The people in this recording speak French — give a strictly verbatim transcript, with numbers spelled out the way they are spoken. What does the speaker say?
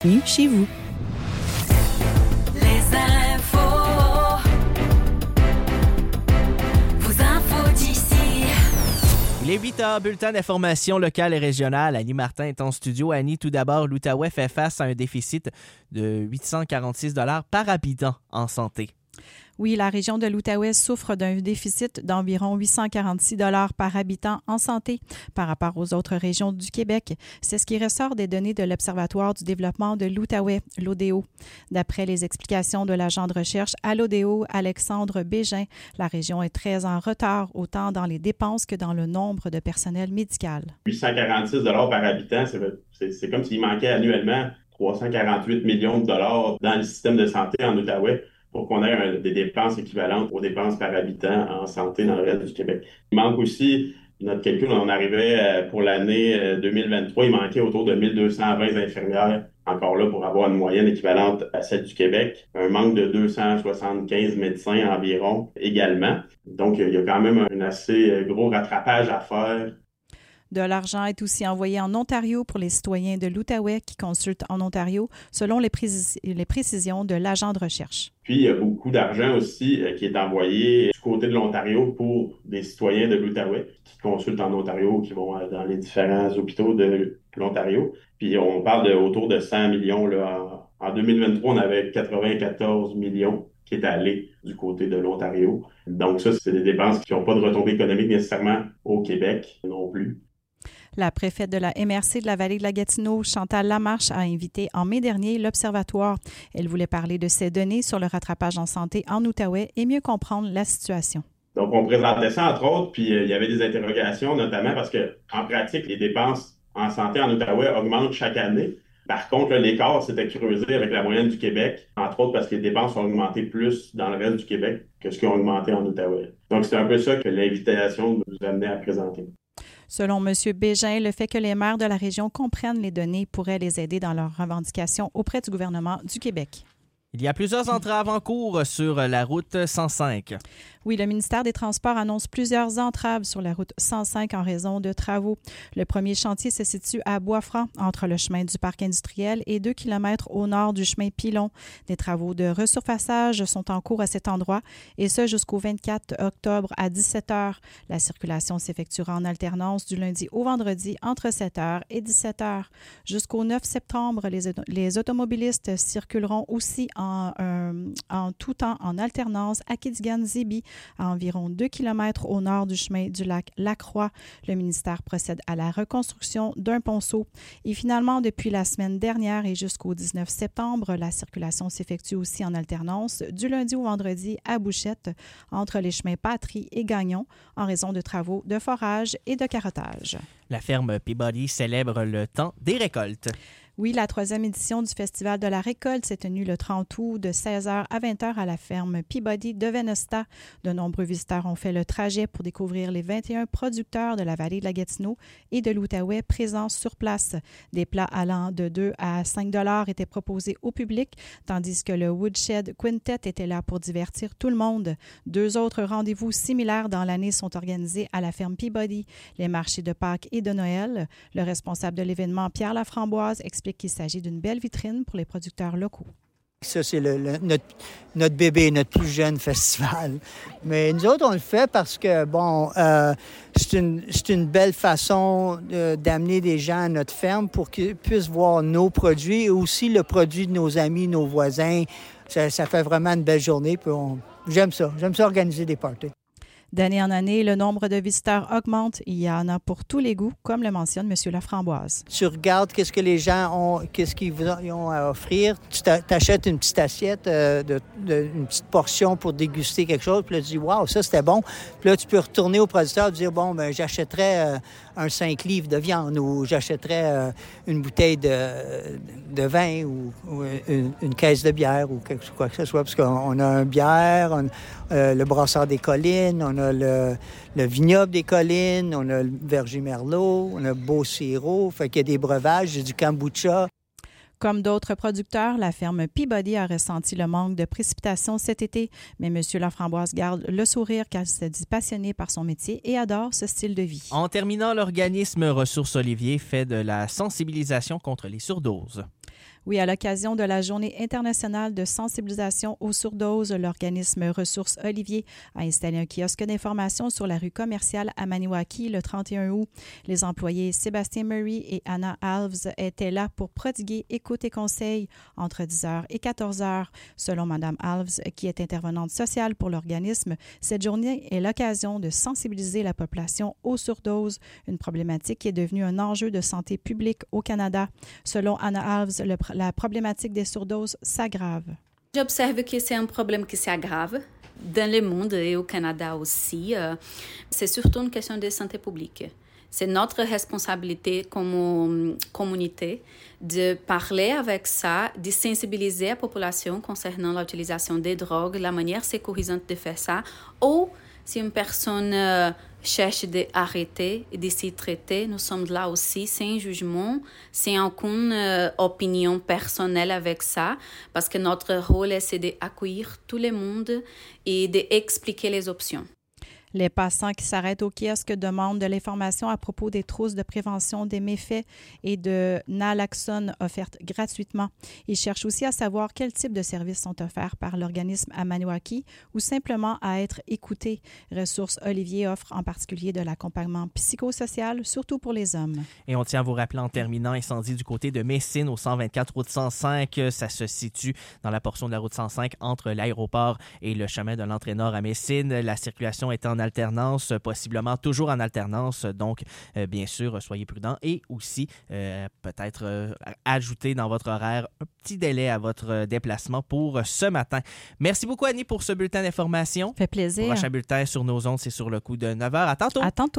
Bienvenue chez vous. Les infos. Vos infos d'ici. Il est huit heures, bulletin d'information locale et régionale. Annie Martin est en studio. Annie, tout d'abord, l'Outaouais fait face à un déficit de huit cent quarante-six dollars par habitant en santé. Oui, la région de l'Outaouais souffre d'un déficit d'environ huit cent quarante-six dollars par habitant en santé par rapport aux autres régions du Québec. C'est ce qui ressort des données de l'Observatoire du développement de l'Outaouais, l'O D O. D'après les explications de l'agent de recherche à l'O D O, Alexandre Bégin, la région est très en retard, autant dans les dépenses que dans le nombre de personnel médical. huit cent quarante-six dollars par habitant, c'est, c'est, c'est comme s'il manquait annuellement trois cent quarante-huit millions de dollars dans le système de santé en Outaouais, pour qu'on ait un, des dépenses équivalentes aux dépenses par habitant en santé dans le reste du Québec. Il manque aussi, notre calcul, on arrivait pour l'année deux mille vingt-trois, il manquait autour de mille deux cent vingt infirmières, encore là pour avoir une moyenne équivalente à celle du Québec. Un manque de deux cent soixante-quinze médecins environ également. Donc, il y a quand même un assez gros rattrapage à faire. De l'argent est aussi envoyé en Ontario pour les citoyens de l'Outaouais qui consultent en Ontario, selon les, précis- les précisions de l'agent de recherche. Puis, il y a beaucoup d'argent aussi euh, qui est envoyé du côté de l'Ontario pour des citoyens de l'Outaouais qui consultent en Ontario, qui vont euh, dans les différents hôpitaux de l'Ontario. Puis, on parle de autour de cent millions. Là. En, en deux mille vingt-trois, on avait quatre-vingt-quatorze millions qui étaient allés du côté de l'Ontario. Donc, ça, c'est des dépenses qui n'ont pas de retombées économiques nécessairement au Québec non plus. La préfète de la M R C de la Vallée de la Gatineau, Chantal Lamarche, a invité en mai dernier l'Observatoire. Elle voulait parler de ces données sur le rattrapage en santé en Outaouais et mieux comprendre la situation. Donc, on présentait ça, entre autres, puis euh, il y avait des interrogations, notamment parce que en pratique, les dépenses en santé en Outaouais augmentent chaque année. Par contre, là, l'écart s'était creusé avec la moyenne du Québec, entre autres parce que les dépenses ont augmenté plus dans le reste du Québec que ce qui a augmenté en Outaouais. Donc, c'est un peu ça que l'invitation nous amenait à présenter. Selon M. Bégin, le fait que les maires de la région comprennent les données pourrait les aider dans leurs revendications auprès du gouvernement du Québec. Il y a plusieurs entraves en cours sur la route cent cinq. Oui, le ministère des Transports annonce plusieurs entraves sur la route cent cinq en raison de travaux. Le premier chantier se situe à Bois-Franc, entre le chemin du parc industriel et deux kilomètres au nord du chemin Pilon. Des travaux de resurfaçage sont en cours à cet endroit, et ce jusqu'au vingt-quatre octobre à dix-sept heures. La circulation s'effectuera en alternance du lundi au vendredi entre sept heures et dix-sept heures. Jusqu'au neuf septembre, les, les automobilistes circuleront aussi en, euh, en tout temps en alternance à Kitigan-Zibi, à environ deux kilomètres au nord du chemin du lac Lacroix. Le ministère procède à la reconstruction d'un ponceau. Et finalement, depuis la semaine dernière et jusqu'au dix-neuf septembre, la circulation s'effectue aussi en alternance du lundi au vendredi à Bouchette, entre les chemins Patry et Gagnon, en raison de travaux de forage et de carottage. La ferme Peabody célèbre le temps des récoltes. Oui, la troisième édition du Festival de la récolte s'est tenue le trente août de seize heures à vingt heures à la ferme Peabody de Vénosta. De nombreux visiteurs ont fait le trajet pour découvrir les vingt et un producteurs de la vallée de la Gatineau et de l'Outaouais présents sur place. Des plats allant de deux à cinq dollars étaient proposés au public, tandis que le Woodshed Quintet était là pour divertir tout le monde. Deux autres rendez-vous similaires dans l'année sont organisés à la ferme Peabody, les marchés de Pâques et de Noël. Le responsable de l'événement, Pierre Laframboise, explique qu'il s'agit d'une belle vitrine pour les producteurs locaux. Ça, c'est le, le, notre, notre bébé, notre plus jeune festival. Mais nous autres, on le fait parce que, bon, euh, c'est, une, c'est une belle façon de, d'amener des gens à notre ferme pour qu'ils puissent voir nos produits et aussi le produit de nos amis, nos voisins. Ça, ça fait vraiment une belle journée. Puis on, j'aime ça. J'aime ça organiser des parties. D'année en année, le nombre de visiteurs augmente. Il y en a pour tous les goûts, comme le mentionne M. Laframboise. Tu regardes qu'est-ce que les gens ont, qu'est-ce qu'ils vous ont à offrir. Tu t'achètes une petite assiette, euh, de, de, une petite portion pour déguster quelque chose. Puis là, tu dis, waouh, ça, c'était bon. Puis là, tu peux retourner au producteur et dire, bon, ben j'achèterais euh, un cinq livres de viande ou j'achèterais euh, une bouteille de, de vin ou, ou une, une caisse de bière ou quelque, quoi que ce soit. Parce qu'on a un bière, on, euh, le brasseur des collines, on a le, le vignoble des collines, on a le verger Merlot, on a Beau Sirop, fait qu'il y a des breuvages, du kombucha. Comme d'autres producteurs, la ferme Peabody a ressenti le manque de précipitations cet été, mais M. Laframboise garde le sourire car il se dit passionné par son métier et adore ce style de vie. En terminant, l'organisme Ressources Olivier fait de la sensibilisation contre les surdoses. Oui, à l'occasion de la Journée internationale de sensibilisation aux surdoses, l'organisme Ressources Olivier a installé un kiosque d'information sur la rue commerciale à Maniwaki le trente et un août. Les employés Sébastien Murray et Anna Alves étaient là pour prodiguer écoute et conseils entre dix heures et quatorze heures. Selon Mme Alves, qui est intervenante sociale pour l'organisme, cette journée est l'occasion de sensibiliser la population aux surdoses, une problématique qui est devenue un enjeu de santé publique au Canada. Selon Anna Alves, le la problématique des surdoses s'aggrave. J'observe que c'est un problème qui s'aggrave dans le monde et au Canada aussi. C'est surtout une question de santé publique. C'est notre responsabilité comme communauté de parler avec ça, de sensibiliser la population concernant l'utilisation des drogues, la manière sécurisante de faire ça, ou si une personne euh, cherche d'arrêter et de s'y traiter, nous sommes là aussi sans jugement, sans aucune euh, opinion personnelle avec ça, parce que notre rôle c'est d'accueillir tout le monde et d'expliquer les options. Les passants qui s'arrêtent au kiosque demandent de l'information à propos des trousses de prévention des méfaits et de naloxone offertes gratuitement. Ils cherchent aussi à savoir quel type de services sont offerts par l'organisme à Maniwaki ou simplement à être écoutés. Ressources Olivier offre en particulier de l'accompagnement psychosocial, surtout pour les hommes. Et on tient à vous rappeler en terminant, incendie du côté de Messine au cent vingt-quatre route cent cinq. Ça se situe dans la portion de la route cent cinq entre l'aéroport et le chemin de l'Entrée-Nord à Messine. La circulation est en alternance, possiblement toujours en alternance. Donc, euh, bien sûr, soyez prudents et aussi euh, peut-être euh, ajouter dans votre horaire un petit délai à votre déplacement pour ce matin. Merci beaucoup, Annie, pour ce bulletin d'information. Fait plaisir. Le prochain bulletin sur nos ondes, c'est sur le coup de neuf heures. À tantôt. À tantôt.